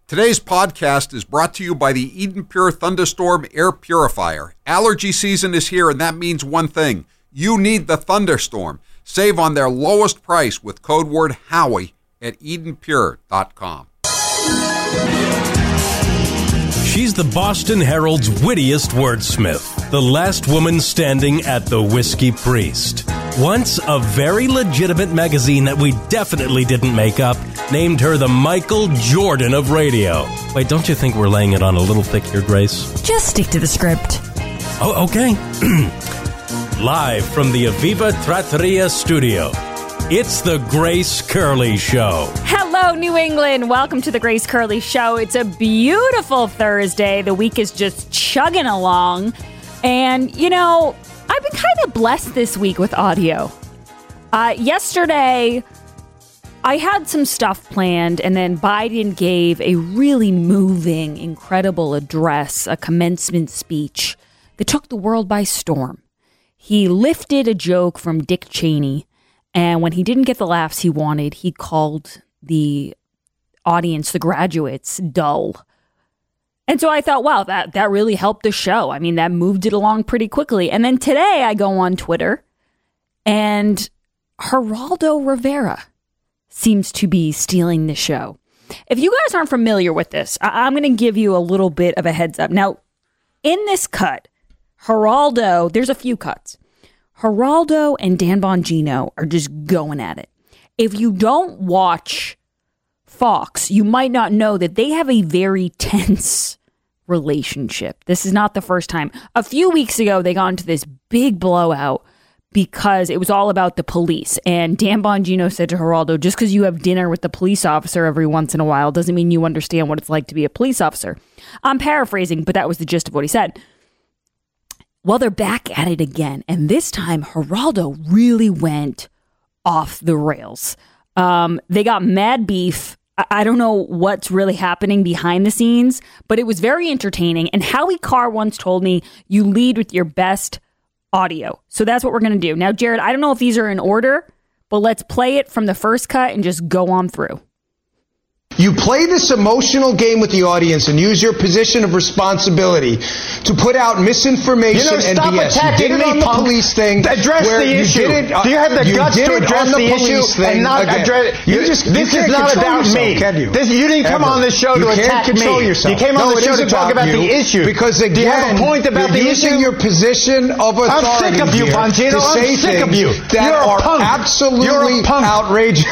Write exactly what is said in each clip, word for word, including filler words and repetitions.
Today's podcast is brought to you by the Eden Pure Thunderstorm Air Purifier. Allergy season is here, and that means one thing. You need the Thunderstorm. Save on their lowest price with code word Howie at eden pure dot com. She's the Boston Herald's wittiest wordsmith, the last woman standing at the Whiskey Priest. Once a very legitimate magazine that we definitely didn't make up named her the Michael Jordan of radio. Wait, don't you think we're laying it on a little thick here, Grace? Just stick to the script. Oh, okay. Live from the Aviva Trattoria studio, it's the Grace Curley Show. Hello, New England. Welcome to the Grace Curley Show. It's a beautiful Thursday. The week is just chugging along. And, you know, I've been kind of blessed this week with audio. Uh, yesterday, I had some stuff planned, and then Biden gave a really moving, incredible address, a commencement speech that took the world by storm. He lifted a joke from Dick Cheney, and when he didn't get the laughs he wanted, he called the audience, the graduates, dull. And so I thought, wow, that, that really helped the show. I mean, that moved it along pretty quickly. And then today I go on Twitter, and Geraldo Rivera seems to be stealing the show. If you guys aren't familiar with this, I- I'm going to give you a little bit of a heads up. Now, in this cut, Geraldo, there's a few cuts. Geraldo and Dan Bongino are just going at it. If you don't watch Fox, you might not know that they have a very tense relationship. This is not the first time. A few weeks ago, they got into this big blowout because it was all about the police. And Dan Bongino said to Geraldo, just because you have dinner with the police officer every once in a while doesn't mean you understand what it's like to be a police officer. I'm paraphrasing, but that was the gist of what he said. Well, they're back at it again. And this time, Geraldo really went off the rails. Um, they got mad beef. I-, I don't know what's really happening behind the scenes, but it was very entertaining. And Howie Carr once told me, you lead with your best audio. So that's what we're going to do. Now, Jared, I don't know if these are in order, but let's play it from the first cut and just go on through. You play this emotional game with the audience and use your position of responsibility to put out misinformation you know, and stop B S. You did it me, on the punk. police thing. Address where the you issue. Did it, uh, Do you have the you guts did to it address on the, the police issue thing and not again. address? You You, just, this you is not control about yourself, me. Can you? This, you didn't come Ever. on this show you to can't attack control me. Yourself. You came no, on the show to talk about the issue. Because again, Do you have a point about you're the using issue? your position of authority I'm sick of you, here Bongino. to say I'm sick of things you. that You're a are punk. absolutely You're a punk. outrageous.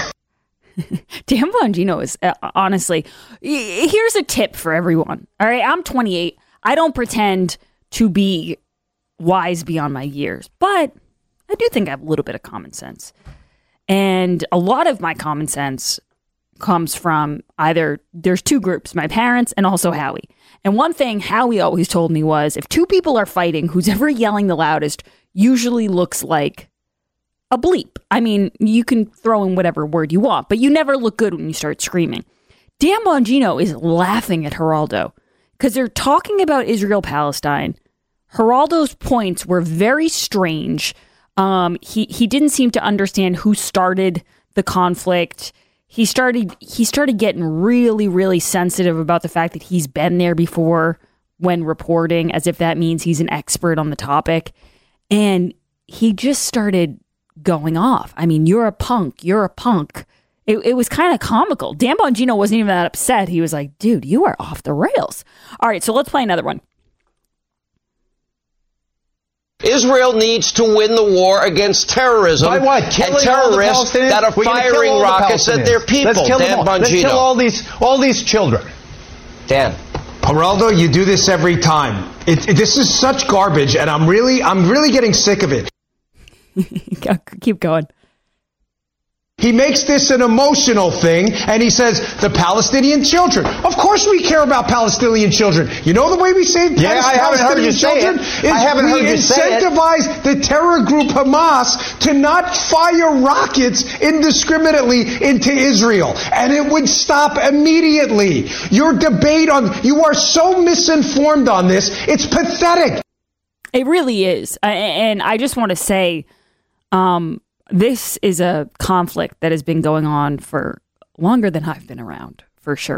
Dan Bongino is, uh, honestly, y- here's a tip for everyone. All right, I'm twenty-eight. I don't pretend to be wise beyond my years, but I do think I have a little bit of common sense. And a lot of my common sense comes from either, there's two groups, my parents and also Howie. And one thing Howie always told me was, if two people are fighting, who's ever yelling the loudest usually looks like a bleep. I mean, you can throw in whatever word you want, but you never look good when you start screaming. Dan Bongino is laughing at Geraldo because they're talking about Israel-Palestine. Geraldo's points were very strange. Um, he he didn't seem to understand who started the conflict. He started he started getting really, really sensitive about the fact that he's been there before when reporting, as if that means he's an expert on the topic. And he just started going off. I mean, you're a punk. You're a punk. It, it was kind of comical. Dan Bongino wasn't even that upset. He was like, dude, you are off the rails. All right, so let's play another one. Israel needs to win the war against terrorism. By what? Killing and terrorists that are firing rockets at their people. Let's kill Dan them all. Bongino. Let's kill all these, all these children. Dan. Geraldo, you do this every time. It, it, this is such garbage, and I'm really, I'm really getting sick of it. Keep going. He makes this an emotional thing, and he says, the Palestinian children. Of course we care about Palestinian children. You know the way we save yeah, I haven't heard you say children? it. Is I haven't we heard you say it. incentivize the terror group Hamas to not fire rockets indiscriminately into Israel. And it would stop immediately. Your debate on, you are so misinformed on this, it's pathetic. It really is. And I just want to say, um, this is a conflict that has been going on for longer than I've been around, for sure.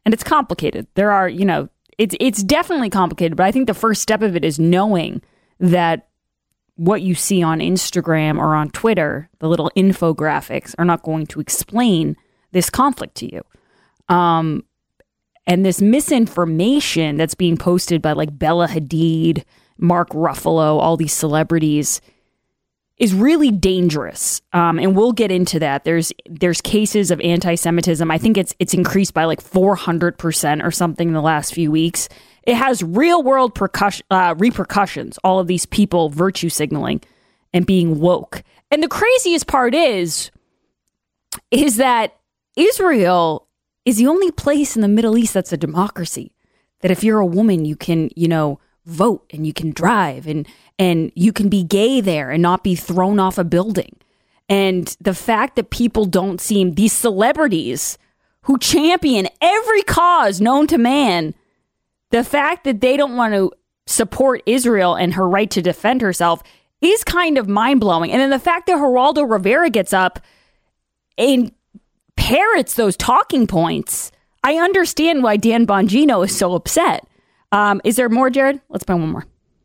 And it's complicated. There are, you know, it's it's definitely complicated, but I think the first step of it is knowing that what you see on Instagram or on Twitter, the little infographics, are not going to explain this conflict to you. Um, and this misinformation that's being posted by like Bella Hadid, Mark Ruffalo, all these celebrities is really dangerous. Um, and we'll get into that. There's there's cases of anti-Semitism. I think it's it's increased by like four hundred percent or something in the last few weeks. It has real world percussion, uh, repercussions, all of these people virtue signaling and being woke. And the craziest part is, is that Israel is the only place in the Middle East that's a democracy. That if you're a woman, you can, you know, vote and you can drive and and you can be gay there and not be thrown off a building. And the fact that people don't seem, these celebrities who champion every cause known to man, the fact that they don't want to support Israel and her right to defend herself is kind of mind-blowing. And then the fact that Geraldo Rivera gets up and parrots those talking points, I understand why Dan Bongino is so upset. Um, is there more, Jared? Let's play one more.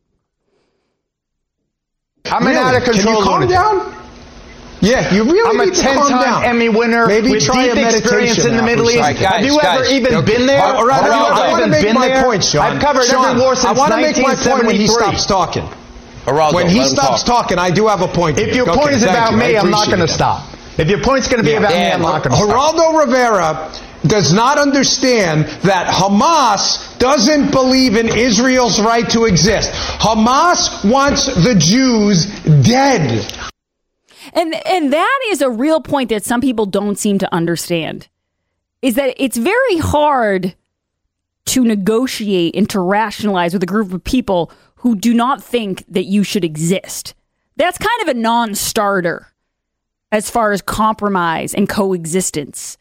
I'm an out of control. Can you calm lunatic. down? Yeah, you really I'm a need to calm down. ten-time Emmy winner Maybe with try deep a experience meditation in the Middle East. Right, guys, have you guys, ever even okay. been there? All right, have you I ever want to even make been my there? point, Sean. I've covered Sean, every war since I want to make my point when he nineteen seventy-three. stops talking. Geraldo, When he let him stops talk. talking, I do have a point. If your Okay, point is thank about you. I me, I'm not appreciate going to that. stop. If your point's going to be Yeah, about me, Dan, I'm not going to stop. Geraldo Rivera does not understand that Hamas doesn't believe in Israel's right to exist. Hamas wants the Jews dead. And and that is a real point that some people don't seem to understand, is that it's very hard to negotiate and to rationalize with a group of people who do not think that you should exist. That's kind of a non-starter as far as compromise and coexistence.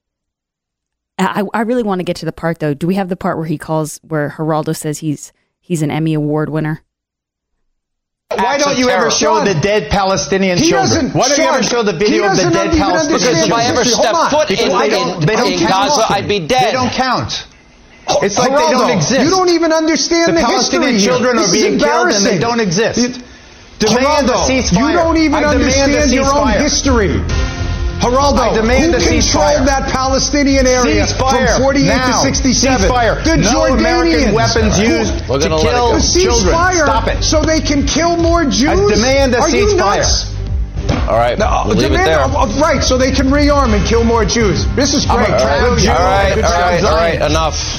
I, I really want to get to the part, though. Do we have the part where he calls, where Geraldo says he's he's an Emmy Award winner? Why don't you ever show Sean, the dead Palestinian he children? doesn't- Why don't you Sean, ever show the he video of the doesn't dead even Palestinian Because if understand I children? ever history. step Hold on. foot Because in, they don't- in, they don't in count. Gaza, I'd be dead. They don't count. It's like Geraldo, they don't exist. You don't even understand The the, Palestinian history children here. are This is being killed and they embarrassing. don't exist. It- Demand a Geraldo, ceasefire. you don't even I demand a understand your own ceasefire. history. Geraldo, I demand who a controlled ceasefire. that Palestinian area Ceasefire. from forty-eight Now. to sixty-seven? Ceasefire. The No Jordanians. American weapons Who- used We're to gonna let it kill go. The children. ceasefire Stop it. so they can kill more Jews? I demand a Are you ceasefire. nuts? All right, No, we'll leave it demand, there. uh, uh, right, so they can rearm and kill more Jews. This is great. I'm a proud Good Jew. job. All right, Good all job, right, all Zion. right, enough.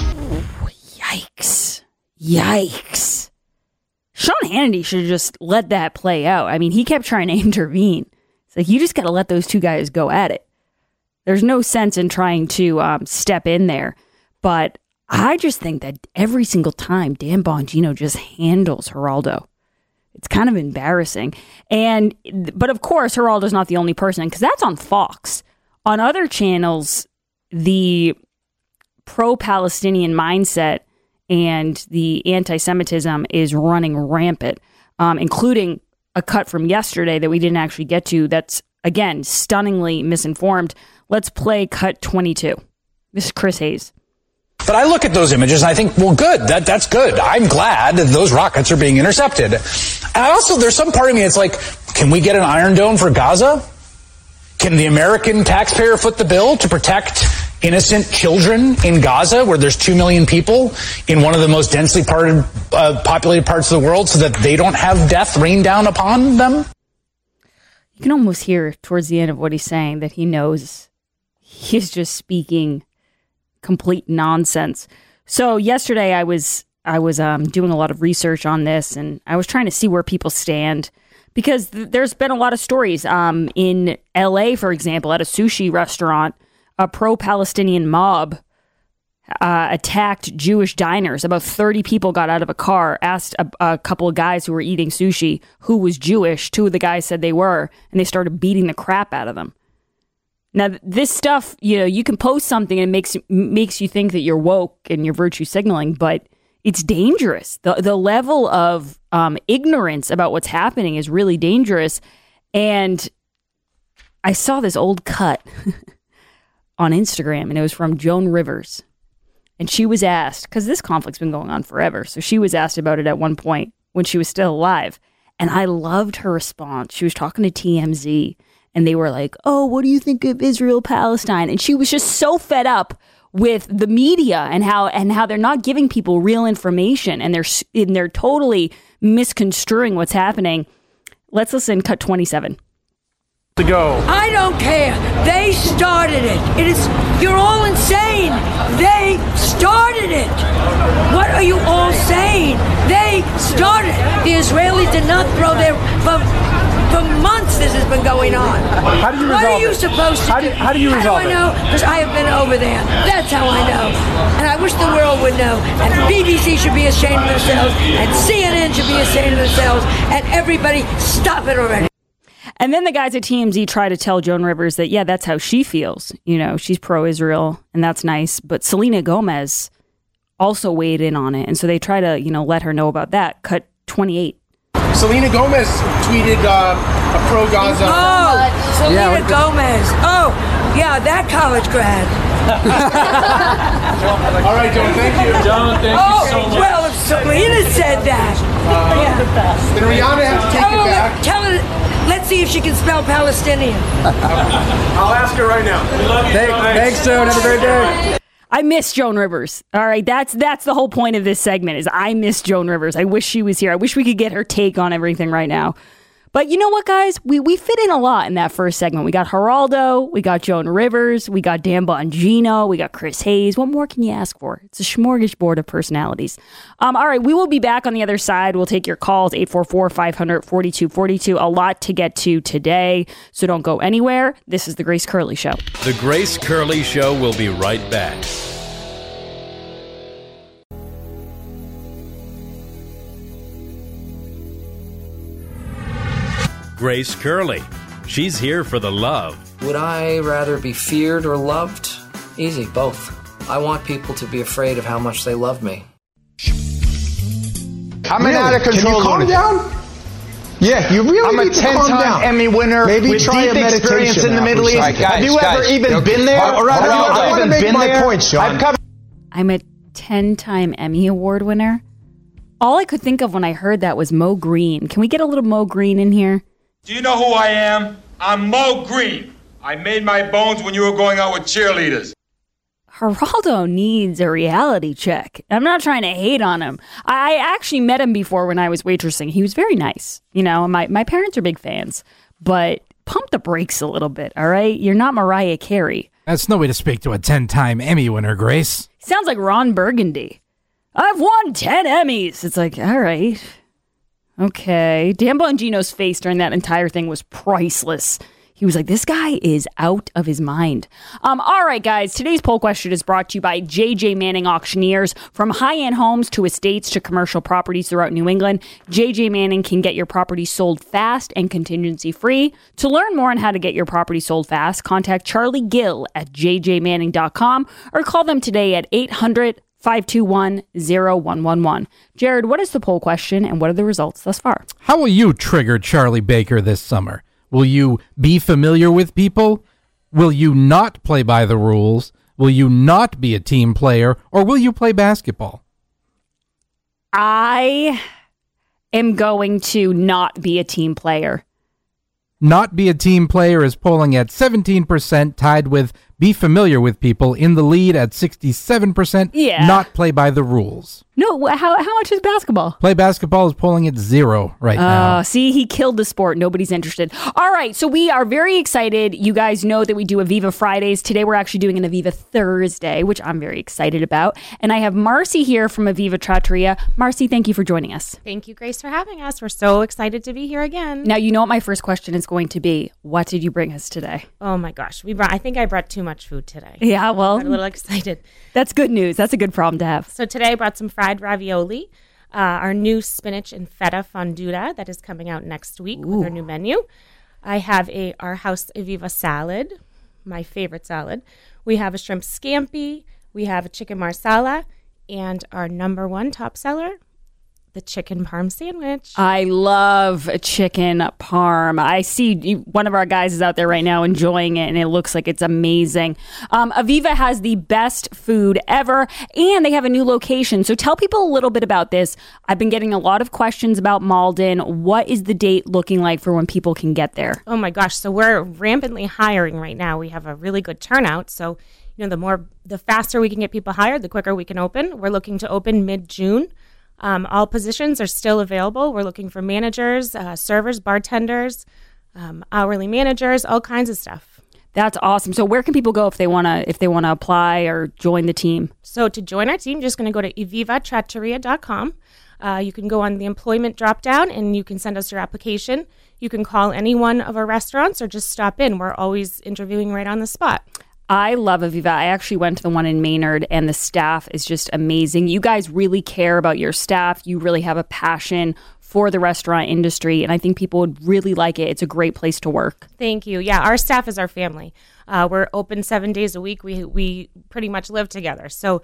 Yikes. Yikes. Sean Hannity should have just let that play out. I mean, he kept trying to intervene. It's like, you just got to let those two guys go at it. There's no sense in trying to um, step in there. But I just think that every single time Dan Bongino just handles Geraldo. It's kind of embarrassing. And, but of course, Geraldo's not the only person, because that's on Fox. On other channels, the pro-Palestinian mindset and the anti-Semitism is running rampant, um, including a cut from yesterday that we didn't actually get to that's, again, stunningly misinformed. Let's play cut twenty-two. This is Chris Hayes. But I look at those images and I think, well, good. That that's good. I'm glad that those rockets are being intercepted. And I also, there's some part of me that's like, can we get an Iron Dome for Gaza? Can the American taxpayer foot the bill to protect innocent children in Gaza, where there's two million people in one of the most densely parted, uh, populated parts of the world, so that they don't have death rain down upon them? You can almost hear towards the end of what he's saying that he knows he's just speaking complete nonsense. So yesterday I was I was um, doing a lot of research on this, and I was trying to see where people stand, because th- there's been a lot of stories um, in L A, for example, at a sushi restaurant. A pro-Palestinian mob uh, attacked Jewish diners. About thirty people got out of a car, asked a, a couple of guys who were eating sushi who was Jewish. Two of the guys said they were, and they started beating the crap out of them. Now, this stuff, you know, you can post something and it makes, makes you think that you're woke and you're virtue signaling, but it's dangerous. The, the level of um, ignorance about what's happening is really dangerous. And I saw this old cut on Instagram, and it was from Joan Rivers. And she was asked, because this conflict's been going on forever, so she was asked about it at one point when she was still alive. And I loved her response. She was talking to T M Z, and they were like, oh, what do you think of Israel-Palestine? And she was just so fed up with the media and how and how they're not giving people real information, and they're and they're totally misconstruing what's happening. Let's listen, cut twenty-seven. To go. I don't care. They started it. It is, you're all insane. They started it. What are you all saying? They started it. The Israelis did not throw their, for, for months this has been going on. How do you resolve What are you it? supposed to how do? How do you resolve it? How do I know? Because I have been over there. That's how I know. And I wish the world would know. And B B C should be ashamed of themselves. And C N N should be ashamed of themselves. And everybody, stop it already. And then the guys at T M Z try to tell Joan Rivers that, yeah, that's how she feels. You know, she's pro-Israel, and that's nice. But Selena Gomez also weighed in on it. And so they try to, you know, let her know about that. Cut twenty-eight. Selena Gomez tweeted uh, a pro-Gaza. Oh, Selena Yeah, Gomez. Oh, yeah, that college grad. All right, Joan, thank you. Joan, thank Oh, well, if Selena said that. Uh, yeah. Did Rihanna have to take oh, it back? Tell her, let's see if she can spell Palestinian. I'll ask her right now. We love you, Thank, thanks, Joan. Have a great day. I miss Joan Rivers. All right, that's that's the whole point of this segment is I miss Joan Rivers. I wish she was here. I wish we could get her take on everything right now. But you know what, guys? We we fit in a lot in that first segment. We got Geraldo, we got Joan Rivers, we got Dan Bongino, we got Chris Hayes. What more can you ask for? It's a smorgasbord of personalities. Um, all right, we will be back on the other side. We'll take your calls, eight four four, five hundred, forty-two forty-two. A lot to get to today, so don't go anywhere. This is The Grace Curley Show. The Grace Curley Show will be right back. Grace Curley. She's here for the love. Would I rather be feared or loved? Easy, both. I want people to be afraid of how much they love me. I'm an out of Can control you calm lunatic. down? Yeah, you really I'm a need to calm down. ten-time Emmy winner Maybe with try deep a meditation experience in the app or Middle East. something. Have you Guys, ever guys, even okay. been there? Hold- Or rather, hold have on. you I wanna even make been my there? point, Sean. I've covered I'm a ten-time Emmy Award winner. All I could think of when I heard that was Mo Green. Can we get a little Mo Green in here? Do you know who I am? I'm Mo Green. I made my bones when you were going out with cheerleaders. Geraldo needs a reality check. I'm not trying to hate on him. I actually met him before when I was waitressing. He was very nice. You know, my, my parents are big fans. But pump the brakes a little bit, all right? You're not Mariah Carey. That's no way to speak to a ten-time Emmy winner, Grace. Sounds like Ron Burgundy. I've won ten Emmys. It's like, all right. Okay. Dan Bongino's face during that entire thing was priceless. He was like, this guy is out of his mind. Um, all right, guys. Today's poll question is brought to you by J J Manning Auctioneers. From high-end homes to estates to commercial properties throughout New England, J J Manning can get your property sold fast and contingency-free. To learn more on how to get your property sold fast, contact Charlie Gill at j j manning dot com or call them today at eight hundred, five two one, zero one one one. Jared, what is the poll question and what are the results thus far? How will you trigger Charlie Baker this summer? Will you be familiar with people? Will you not play by the rules? Will you not be a team player? Or will you play basketball? I am going to not be a team player. Not be a team player is polling at seventeen percent, tied with be familiar with people in the lead at sixty-seven percent. Yeah. Not play by the rules. No, wh- how how much is basketball? Play basketball is polling at zero right now. Oh, see, he killed the sport. Nobody's interested. All right, so we are very excited. You guys know that we do Aviva Fridays. Today we're actually doing an Aviva Thursday, which I'm very excited about. And I have Marcy here from Aviva Trattoria. Marcy, thank you for joining us. Thank you, Grace, for having us. We're so excited to be here again. Now, you know what my first question is going to be. What did you bring us today? Oh my gosh, we brought. I think I brought too much food today. Yeah, well, I'm a little excited. That's good news. That's a good problem to have. So today I brought some fried ravioli, uh, our new spinach and feta fondue that is coming out next week Ooh. with our new menu. I have a our house Aviva salad, my favorite salad. We have a shrimp scampi. We have a chicken marsala, and our number one top seller, the chicken parm sandwich. I love a chicken parm. I see you, one of our guys is out there right now enjoying it, and it looks like it's amazing. Um, Aviva has the best food ever, and they have a new location. So tell people a little bit about this. I've been getting a lot of questions about Malden. What is the date looking like for when people can get there? Oh my gosh. So we're rampantly hiring right now. We have a really good turnout. So, you know, the more, the faster we can get people hired, the quicker we can open. We're looking to open mid-June. Um, all positions are still available. We're looking for managers, uh, servers, bartenders, um, hourly managers, all kinds of stuff. That's awesome. So where can people go if they want to if they want to apply or join the team? So to join our team, you're just going to go to eviva trattoria dot com. Uh, you can go on the employment drop-down and you can send us your application. You can call any one of our restaurants or just stop in. We're always interviewing right on the spot. I love Aviva. I actually went to the one in Maynard, and the staff is just amazing. You guys really care about your staff. You really have a passion for the restaurant industry, and I think people would really like it. It's a great place to work. Thank you. Yeah, our staff is our family. Uh, we're open seven days a week. We we pretty much live together. So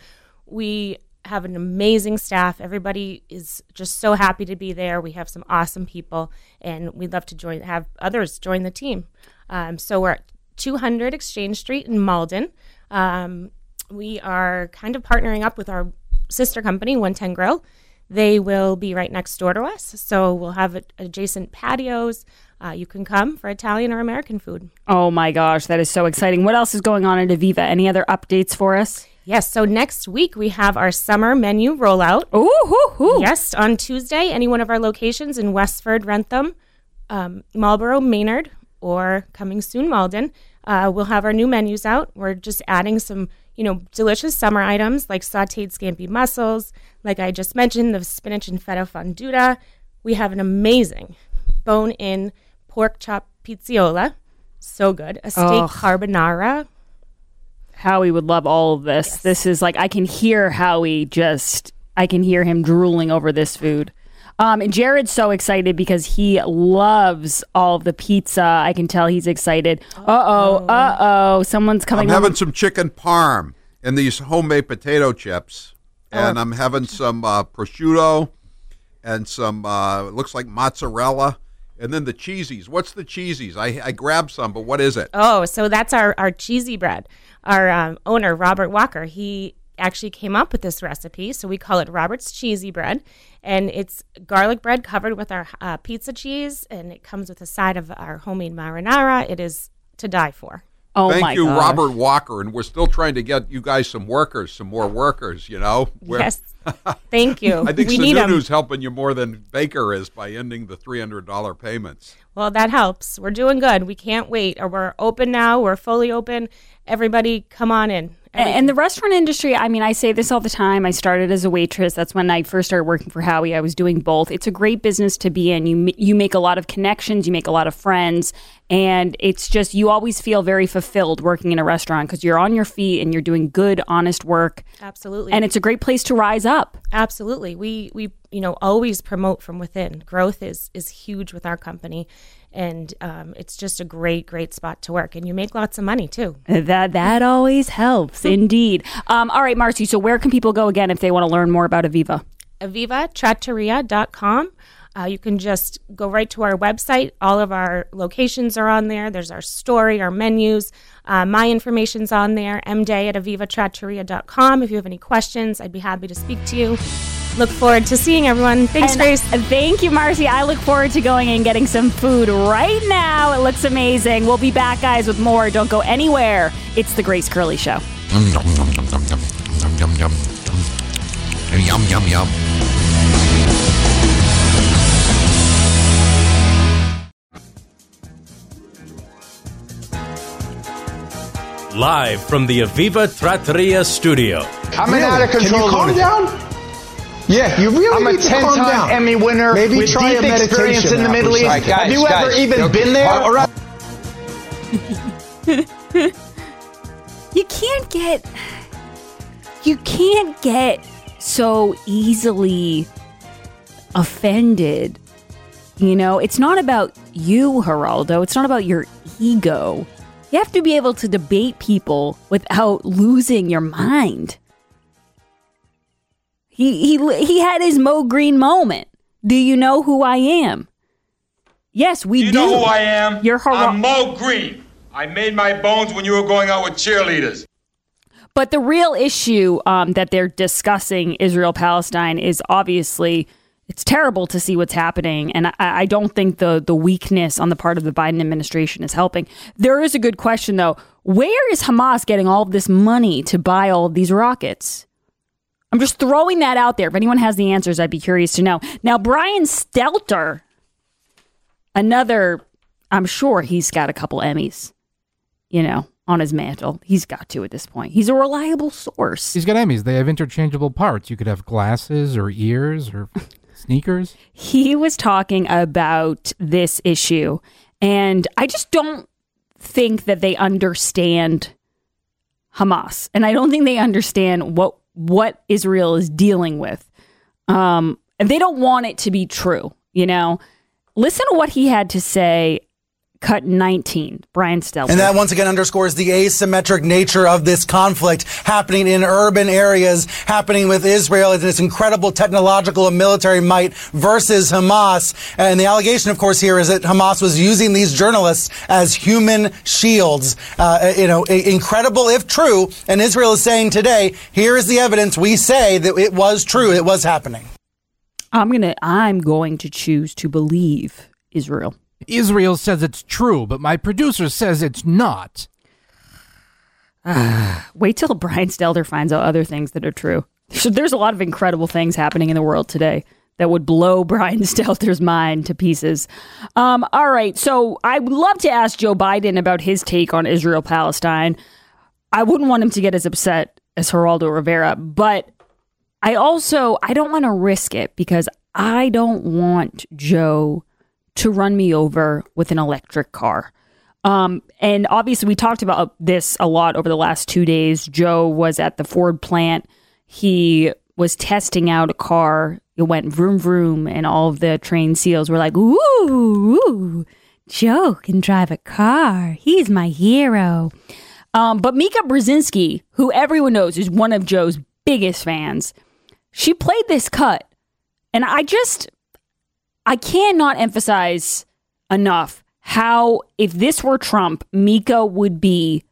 we have an amazing staff. Everybody is just so happy to be there. We have some awesome people, and we'd love to join, have others join the team. Um, so we're at two hundred Exchange Street in Malden. Um, we are kind of partnering up with our sister company, one ten Grill. They will be right next door to us, so we'll have adjacent patios. Uh, you can come for Italian or American food. Oh my gosh, that is so exciting. What else is going on at Aviva? Any other updates for us? Yes, so next week we have our summer menu rollout. Ooh, ooh, ooh. Yes, on Tuesday, any one of our locations in Westford, Rentham, um, Marlborough, Maynard, or coming soon, Malden. Uh, we'll have our new menus out. We're just adding some, you know, delicious summer items like sautéed scampi mussels, like I just mentioned, the spinach and feta fonduta. We have an amazing bone-in pork chop pizziola. So good. A steak Oh. carbonara. Howie would love all of this. Yes. This is like, I can hear Howie just, I can hear him drooling over this food. Um, and Jared's so excited because he loves all of the pizza. I can tell he's excited. Uh-oh, uh-oh. Someone's coming I'm home. having some chicken parm and these homemade potato chips. And I'm having some uh, prosciutto and some, uh, it looks like mozzarella. And then the cheesies. What's the cheesies? I, I grabbed some, but what is it? Oh, so that's our, our cheesy bread. Our um, owner, Robert Walker, he actually came up with this recipe. So we call it Robert's Cheesy Bread. And it's garlic bread covered with our uh, pizza cheese. And it comes with a side of our homemade marinara. It is to die for. Oh, Thank my you, gosh. Robert Walker. And we're still trying to get you guys some workers, some more workers, you know? We're- Yes. Thank you. I think we need 'em. Sununu's helping you more than Baker is by ending the three hundred dollars payments. Well, that helps. We're doing good. We can't wait. Or we're open now. We're fully open. Everybody come on in. And the restaurant industry, I mean, I say this all the time. I started as a waitress. That's when I first started working for Howie. I was doing both. It's a great business to be in. You you make a lot of connections. You make a lot of friends. And it's just, you always feel very fulfilled working in a restaurant because you're on your feet and you're doing good, honest work. Absolutely. And it's a great place to rise up. Absolutely. We, we you know, always promote from within. Growth is, is huge with our company. And um, it's just a great, great spot to work. And you make lots of money, too. That that always helps, indeed. Um, all right, Marcy, so where can people go again if they want to learn more about Aviva? eviva trattoria dot com. Uh, you can just go right to our website. All of our locations are on there. There's our story, our menus. Uh, my information's on there, m day at eviva trattoria dot com. If you have any questions, I'd be happy to speak to you. Look forward to seeing everyone. Thanks, And Grace. Thank you, Marcy. I look forward to going and getting some food right now. It looks amazing. We'll be back, guys, with more. Don't go anywhere. It's The Grace Curley Show. Yum, yum, yum, yum, yum, yum, yum, yum, yum, yum, yum, yum. Live from the Aviva Trattoria studio. I'm an out of control Can you calm lunatic. down? Yeah, you really I'm a need to calm down. ten-time Emmy winner Maybe with try deep a meditation experience in the now for Middle a East. second. Have you ever guys, even okay. been there? All Or You can't get... You can't get so easily offended. You know, it's not about you, Geraldo. It's not about your ego. You have to be able to debate people without losing your mind. He he he had his Mo Green moment. Do you know who I am? Yes, we do. You do. know who I am? You're hor- I'm Mo Green. I made my bones when you were going out with cheerleaders. But the real issue um, that they're discussing, Israel-Palestine, is obviously it's terrible to see what's happening. And I, I don't think the, the weakness on the part of the Biden administration is helping. There is a good question, though. Where is Hamas getting all of this money to buy all of these rockets? I'm just throwing that out there. If anyone has the answers, I'd be curious to know. Now, Brian Stelter, another, I'm sure he's got a couple Emmys, you know, on his mantle. He's got to at this point. He's a reliable source. He's got Emmys. They have interchangeable parts. You could have glasses or ears or sneakers. He was talking about this issue, and I just don't think that they understand Hamas. And I don't think they understand what what Israel is dealing with. Um, and they don't want it to be true, you know? Listen to what he had to say. Cut nineteen, Brian Stelter. And that once again underscores the asymmetric nature of this conflict happening in urban areas, happening with Israel and its incredible technological and military might versus Hamas. And the allegation, of course, here is that Hamas was using these journalists as human shields. Uh, you know, incredible if true. And Israel is saying today, here is the evidence. We say that it was true. It was happening. I'm gonna. I'm going to choose to believe Israel. Israel says it's true, but my producer says it's not. Wait till Brian Stelter finds out other things that are true. There's a lot of incredible things happening in the world today that would blow Brian Stelter's mind to pieces. Um, all right, so I would love to ask Joe Biden about his take on Israel-Palestine. I wouldn't want him to get as upset as Geraldo Rivera, but I also, I don't want to risk it because I don't want Joe to run me over with an electric car. Um, and obviously we talked about this a lot over the last two days. Joe was at the Ford plant. He was testing out a car. It went vroom, vroom, and all of the trained SEALs were like, ooh, ooh, Joe can drive a car. He's my hero. Um, but Mika Brzezinski, who everyone knows is one of Joe's biggest fans, she played this cut. And I just... I cannot emphasize enough how, if this were Trump, Mika would be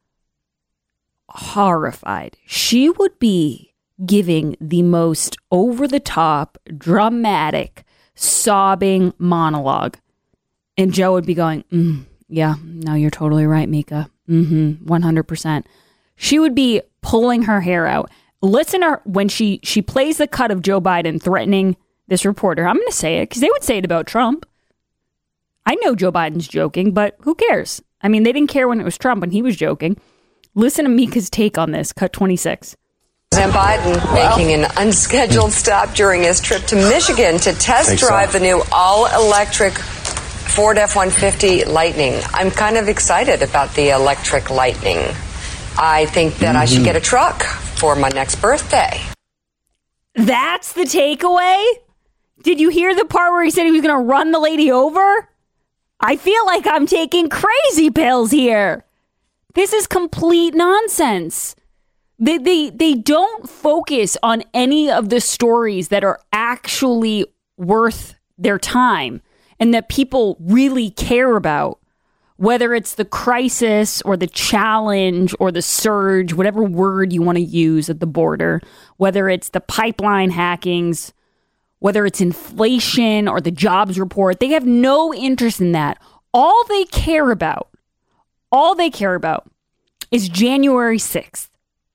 horrified. She would be giving the most over-the-top, dramatic, sobbing monologue. And Joe would be going, mm, yeah, no, you're totally right, Mika. Mm-hmm, one hundred percent. She would be pulling her hair out. Listen to her when she, she plays the cut of Joe Biden threatening this reporter. I'm going to say it because they would say it about Trump. I know Joe Biden's joking, but who cares? I mean, they didn't care when it was Trump when he was joking. Listen to Mika's take on this. Cut twenty-six. President Biden well, making an unscheduled stop during his trip to Michigan to test drive so. the new all-electric Ford F one fifty Lightning. I'm kind of excited about the electric Lightning. I think that mm-hmm. I should get a truck for my next birthday. That's the takeaway? Did you hear the part where he said he was going to run the lady over? I feel like I'm taking crazy pills here. This is complete nonsense. They, they, they don't focus on any of the stories that are actually worth their time and that people really care about, whether it's the crisis or the challenge or the surge, whatever word you want to use at the border, whether it's the pipeline hackings, whether it's inflation or the jobs report. They have no interest in that. All they care about, all they care about is January sixth.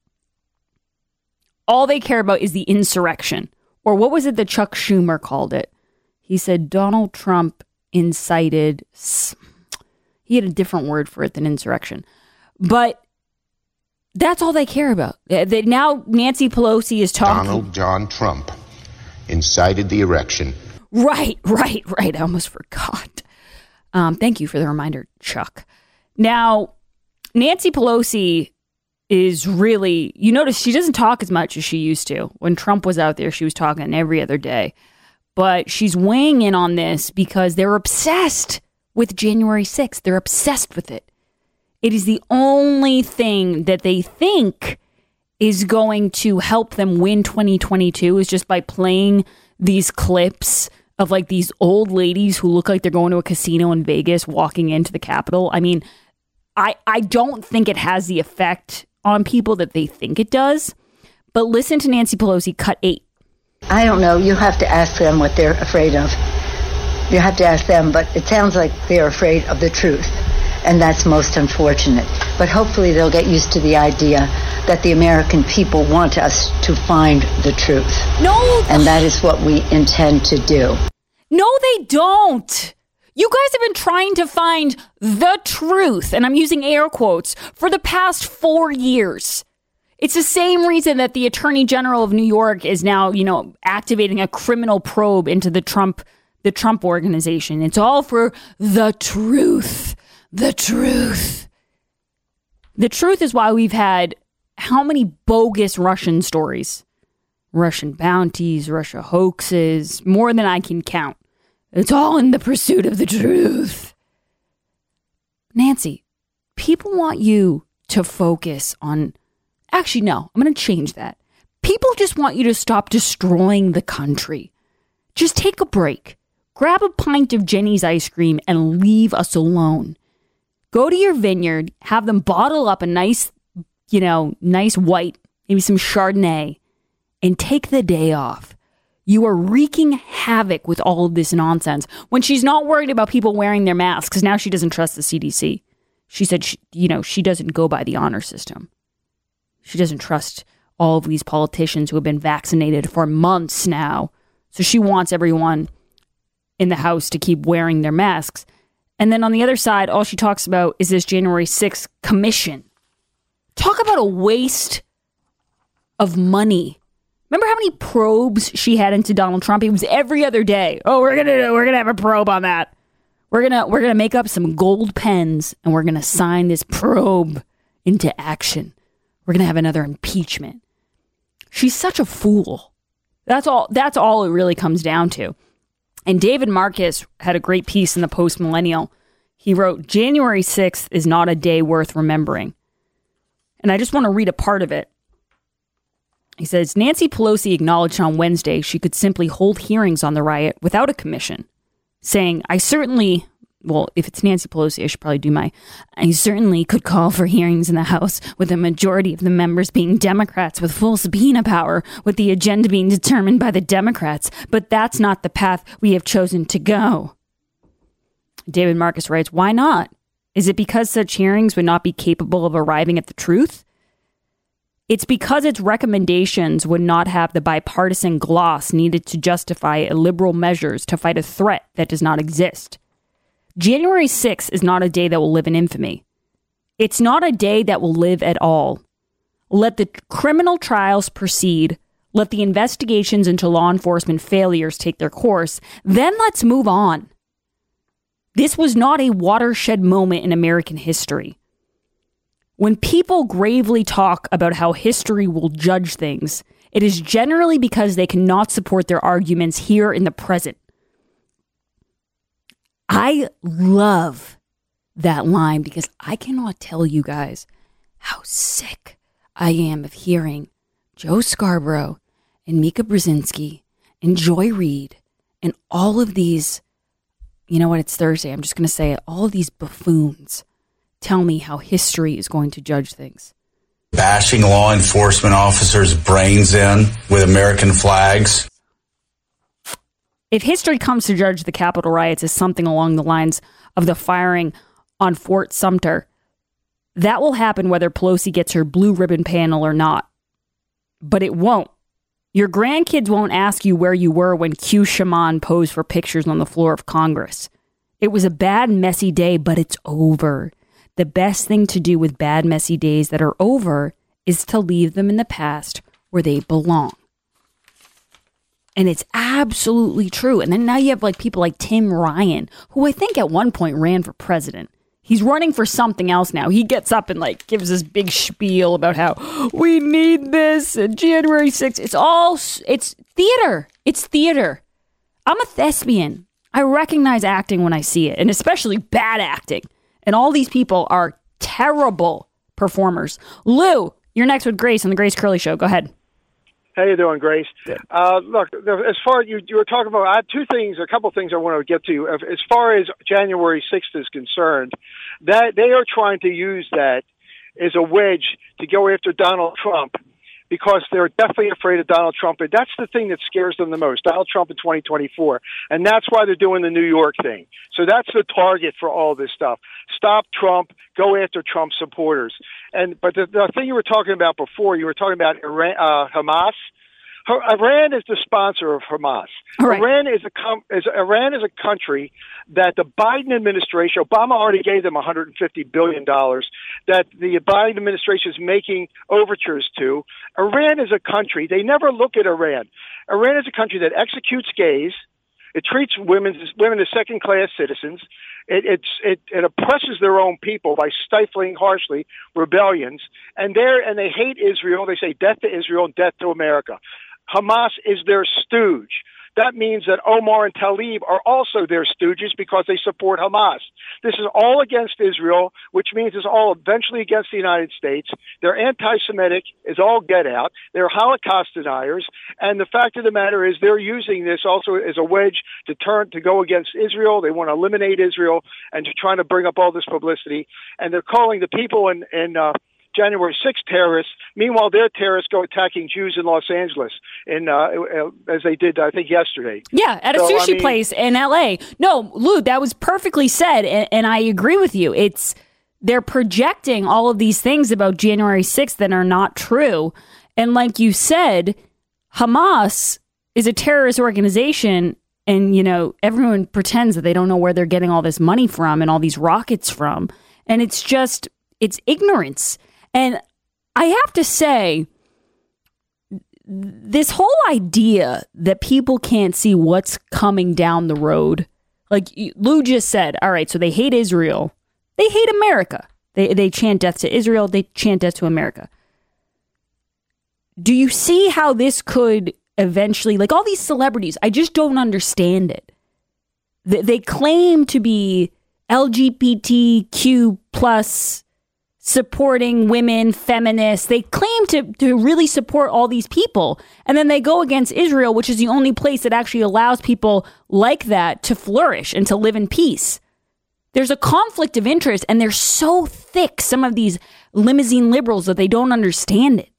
All they care about is the insurrection. Or what was it that Chuck Schumer called it? He said Donald Trump incited... He had a different word for it than insurrection. But that's all they care about. They, now Nancy Pelosi is talking... Donald John Trump incited the erection. Right, right, right. I almost forgot. Um, thank you for the reminder, Chuck. Now, Nancy Pelosi is really... You notice she doesn't talk as much as she used to. When Trump was out there, she was talking every other day. But she's weighing in on this because they're obsessed with January sixth. They're obsessed with it. It is the only thing that they think is going to help them win twenty twenty-two is just by playing these clips of like these old ladies who look like they're going to a casino in Vegas walking into the Capitol. I mean, I, I don't think it has the effect on people that they think it does. But listen to Nancy Pelosi, cut eight. I don't know. You have to ask them what they're afraid of. You have to ask them, but it sounds like they're afraid of the truth. And that's most unfortunate. But hopefully they'll get used to the idea that the American people want us to find the truth. No. And that is what we intend to do. No, they don't. You guys have been trying to find the truth, and I'm using air quotes, for the past four years. It's the same reason that the Attorney General of New York is now, you know, activating a criminal probe into the Trump, the Trump organization. It's all for the truth. The truth. The truth is why we've had how many bogus Russian stories? Russian bounties, Russia hoaxes, more than I can count. It's all in the pursuit of the truth. Nancy, people want you to focus on... Actually, no, I'm going to change that. People just want you to stop destroying the country. Just take a break. Grab a pint of Jenny's ice cream and leave us alone. Go to your vineyard, have them bottle up a nice, you know, nice white, maybe some Chardonnay, and take the day off. You are wreaking havoc with all of this nonsense when she's not worried about people wearing their masks because now she doesn't trust the C D C. She said, she, you know, she doesn't go by the honor system. She doesn't trust all of these politicians who have been vaccinated for months now. So she wants everyone in the house to keep wearing their masks. And then on the other side, all she talks about is this January sixth commission. Talk about a waste of money. Remember how many probes she had into Donald Trump? It was every other day. Oh, we're gonna we're gonna have a probe on that. We're gonna we're gonna make up some gold pens and we're gonna sign this probe into action. We're gonna have another impeachment. She's such a fool. That's all. That's all it really comes down to. And David Marcus had a great piece in the Post Millennial. He wrote, January sixth is not a day worth remembering. And I just want to read a part of it. He says, Nancy Pelosi acknowledged on Wednesday she could simply hold hearings on the riot without a commission, saying, I certainly, well, if it's Nancy Pelosi, I should probably do my, I certainly could call for hearings in the House with a majority of the members being Democrats with full subpoena power, with the agenda being determined by the Democrats. But that's not the path we have chosen to go. David Marcus writes, why not? Is it because such hearings would not be capable of arriving at the truth? It's because its recommendations would not have the bipartisan gloss needed to justify liberal measures to fight a threat that does not exist. January sixth is not a day that will live in infamy. It's not a day that will live at all. Let the criminal trials proceed. Let the investigations into law enforcement failures take their course. Then let's move on. This was not a watershed moment in American history. When people gravely talk about how history will judge things, it is generally because they cannot support their arguments here in the present. I love that line because I cannot tell you guys how sick I am of hearing Joe Scarborough and Mika Brzezinski and Joy Reid and all of these, you know what, it's Thursday, I'm just going to say it, all of these buffoons tell me how history is going to judge things. Bashing law enforcement officers' brains in with American flags. If history comes to judge the Capitol riots as something along the lines of the firing on Fort Sumter, that will happen whether Pelosi gets her blue ribbon panel or not. But it won't. Your grandkids won't ask you where you were when Q Shaman posed for pictures on the floor of Congress. It was a bad, messy day, but it's over. The best thing to do with bad, messy days that are over is to leave them in the past where they belong. And it's absolutely true. And then now you have like people like Tim Ryan, who I think at one point ran for president. He's running for something else now. He gets up and like gives this big spiel about how we need this and January sixth. It's all, it's theater. It's theater. I'm a thespian. I recognize acting when I see it, and especially bad acting. And all these people are terrible performers. Lou, You're next with Grace on the Grace Curley Show. Go ahead. How you doing, Grace? Uh, look, as far as you, you were talking about, I have two things, a couple things I want to get to. As far as January sixth is concerned, that they are trying to use that as a wedge to go after Donald Trump, because they're definitely afraid of Donald Trump. And that's the thing that scares them the most, Donald Trump in twenty twenty-four. And that's why they're doing the New York thing. So that's the target for all this stuff. Stop Trump, go after Trump supporters. And But the, the thing you were talking about before, you were talking about Iran, uh, Hamas. Iran is the sponsor of Hamas. Right. Iran is a com- is Iran is a country that the Biden administration, Obama already gave them one hundred fifty billion dollars, that the Biden administration is making overtures to. Iran is a country, they never look at Iran. Iran is a country that executes gays. It treats women, women as second-class citizens. It, it's, it, it oppresses their own people by stifling harshly rebellions. And, they're, and they hate Israel. They say death to Israel and death to America. Hamas is their stooge. That means that Omar and Tlaib are also their stooges because they support Hamas. This is all against Israel, which means it's all eventually against the United States. They're anti-Semitic, is all get out. They're Holocaust deniers. And the fact of the matter is they're using this also as a wedge to turn, to go against Israel. They want to eliminate Israel and to try to bring up all this publicity. And they're calling the people in, in, uh, January sixth terrorists. Meanwhile, their terrorists go attacking Jews in Los Angeles, in uh, as they did, I think, yesterday. Yeah, at a so, sushi I mean, place in L A. No, Lou, that was perfectly said, and, and I agree with you. It's they're projecting all of these things about January sixth that are not true. And like you said, Hamas is a terrorist organization, and you know everyone pretends that they don't know where they're getting all this money from and all these rockets from, and it's just it's ignorance. And I have to say, this whole idea that people can't see what's coming down the road, like Lou just said, all right, so they hate Israel. They hate America. They they chant death to Israel. They chant death to America. Do you see how this could eventually, like all these celebrities, I just don't understand it. They, they claim to be L G B T Q plus supporting women, feminists. They claim to, to really support all these people. And then they go against Israel, which is the only place that actually allows people like that to flourish and to live in peace. There's a conflict of interest, and they're so thick, some of these limousine liberals, that they don't understand it.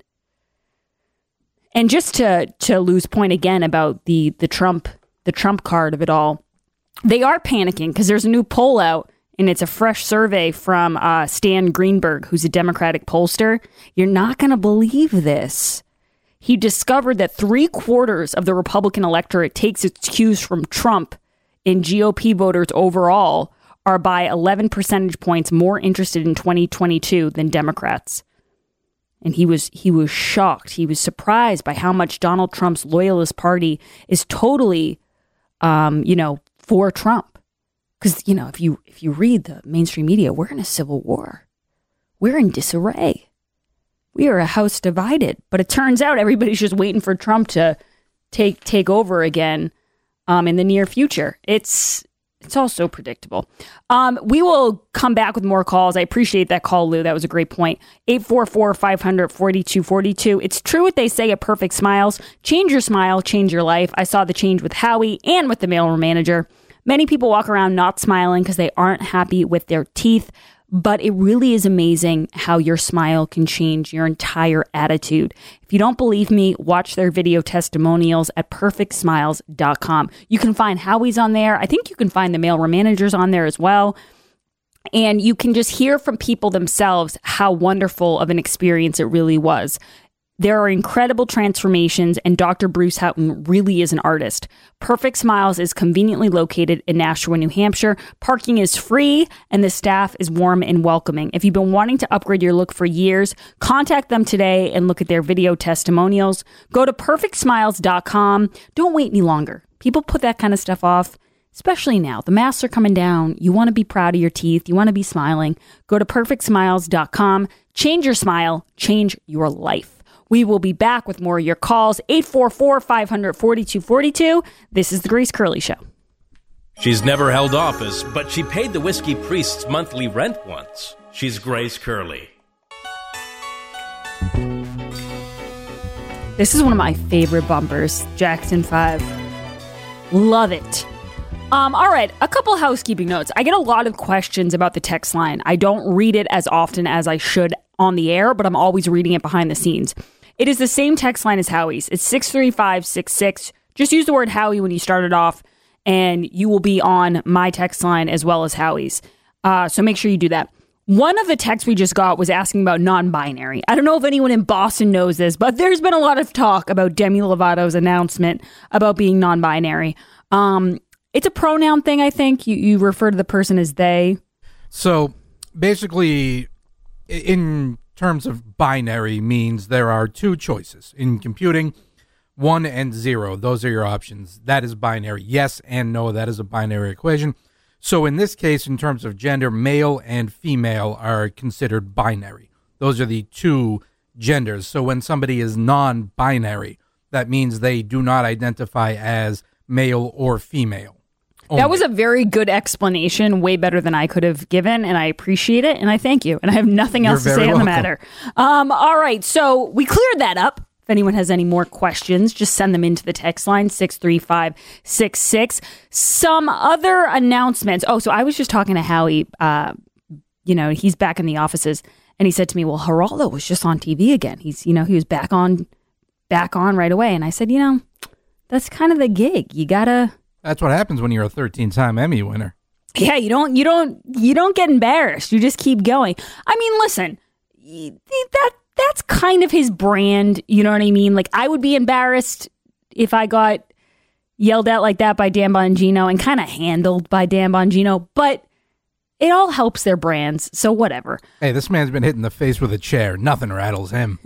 And just to, to lose point again about the, the Trump, the Trump card of it all, they are panicking because there's a new poll out. And it's a fresh survey from uh, Stan Greenberg, who's a Democratic pollster. You're not going to believe this. He discovered that three quarters of the Republican electorate takes its cues from Trump, and G O P voters overall are by eleven percentage points more interested in twenty twenty-two than Democrats. And he was he was shocked. He was surprised by how much Donald Trump's loyalist party is totally, um, you know, for Trump. Because, you know, if you if you read the mainstream media, we're in a civil war. We're in disarray. We are a house divided. But it turns out everybody's just waiting for Trump to take take over again um, in the near future. It's it's all so predictable. Um, we will come back with more calls. I appreciate that call, Lou. That was a great point. eight four four, five hundred, forty-two forty-two. It's true what they say at Perfect Smiles. Change your smile, change your life. I saw the change with Howie and with the mailroom manager. Many people walk around not smiling because they aren't happy with their teeth, but it really is amazing how your smile can change your entire attitude. If you don't believe me, watch their video testimonials at perfect smiles dot com. You can find Howie's on there. I think you can find the mailroom managers on there as well. And you can just hear from people themselves how wonderful of an experience it really was. There are incredible transformations, and Doctor Bruce Houghton really is an artist. Perfect Smiles is conveniently located in Nashua, New Hampshire. Parking is free, and the staff is warm and welcoming. If you've been wanting to upgrade your look for years, contact them today and look at their video testimonials. Go to perfect smiles dot com. Don't wait any longer. People put that kind of stuff off, especially now. The masks are coming down. You want to be proud of your teeth. You want to be smiling. Go to perfect smiles dot com. Change your smile. Change your life. We will be back with more of your calls. eight four four, five hundred, forty-two forty-two. This is The Grace Curley Show. She's never held office, but she paid the Whiskey Priest's monthly rent once. She's Grace Curley. This is one of my favorite bumpers, Jackson five. Love it. Um, all right, a couple housekeeping notes. I get a lot of questions about the text line. I don't read it as often as I should on the air, but I'm always reading it behind the scenes. It is the same text line as Howie's. It's six three five six six. Just use the word Howie when you start it off, and you will be on my text line as well as Howie's. Uh, so make sure you do that. One of the texts we just got was asking about non-binary. I don't know if anyone in Boston knows this, but there's been a lot of talk about Demi Lovato's announcement about being non-binary. Um, it's a pronoun thing, I think. You, you refer to the person as they. So basically, in terms of binary, means there are two choices. In computing, one and zero. Those are your options. That is binary. Yes and no. That is a binary equation. So in this case, in terms of gender, male and female are considered binary. Those are the two genders. So when somebody is non-binary, that means they do not identify as male or female. Only. That was a very good explanation, way better than I could have given, and I appreciate it, and I thank you. And I have nothing else You're to say welcome. on the matter. Um, all right, so we cleared that up. If anyone has any more questions, just send them into the text line, six three five six six. Some other announcements. Oh, so I was just talking to Howie. Uh, you know, he's back in the offices, and he said to me, well, Geraldo was just on T V again. He's, you know, he was back on, back on right away. And I said, you know, that's kind of the gig. You gotta. That's what happens when you're a thirteen-time Emmy winner. Yeah, you don't, you don't, you don't get embarrassed. You just keep going. I mean, listen, that. That's kind of his brand, you know what I mean? Like, I would be embarrassed if I got yelled at like that by Dan Bongino and kind of handled by Dan Bongino, but it all helps their brands, so whatever. Hey, this man's been hit in the face with a chair. Nothing rattles him.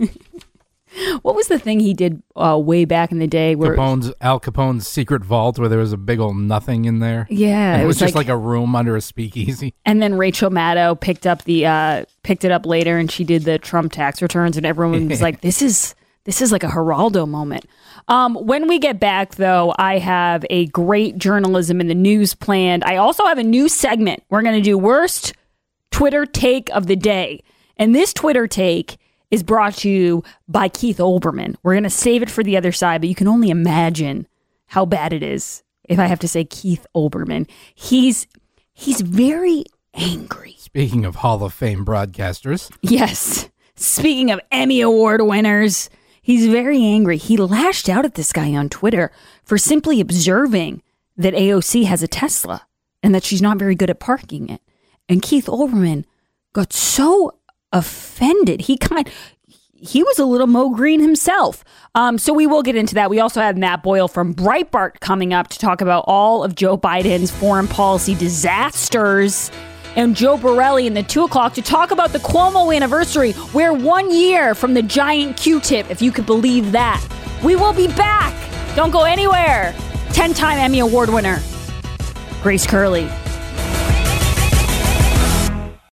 What was the thing he did uh, way back in the day? Where Capone's, Al Capone's secret vault where there was a big old nothing in there. Yeah. And it, it was, was just like, like a room under a speakeasy. And then Rachel Maddow picked up the uh, picked it up later, and she did the Trump tax returns, and everyone was like, "This is this is like a Geraldo moment." Um, when we get back, though, I have a great journalism in the news planned. I also have a new segment. We're going to do worst Twitter take of the day, and this Twitter take is brought to you by Keith Olbermann. We're going to save it for the other side, but you can only imagine how bad it is if I have to say Keith Olbermann. He's he's very angry. Speaking of Hall of Fame broadcasters. Yes. Speaking of Emmy Award winners, he's very angry. He lashed out at this guy on Twitter for simply observing that A O C has a Tesla and that she's not very good at parking it. And Keith Olbermann got so offended. He kind he was a little Mo Green himself. Um, so we will get into that. We also have Matt Boyle from Breitbart coming up to talk about all of Joe Biden's foreign policy disasters. And Joe Borelli in the two o'clock to talk about the Cuomo anniversary. We're one year from the giant Q-tip, if you could believe that. We will be back. Don't go anywhere. ten-time Emmy Award winner, Grace Curley.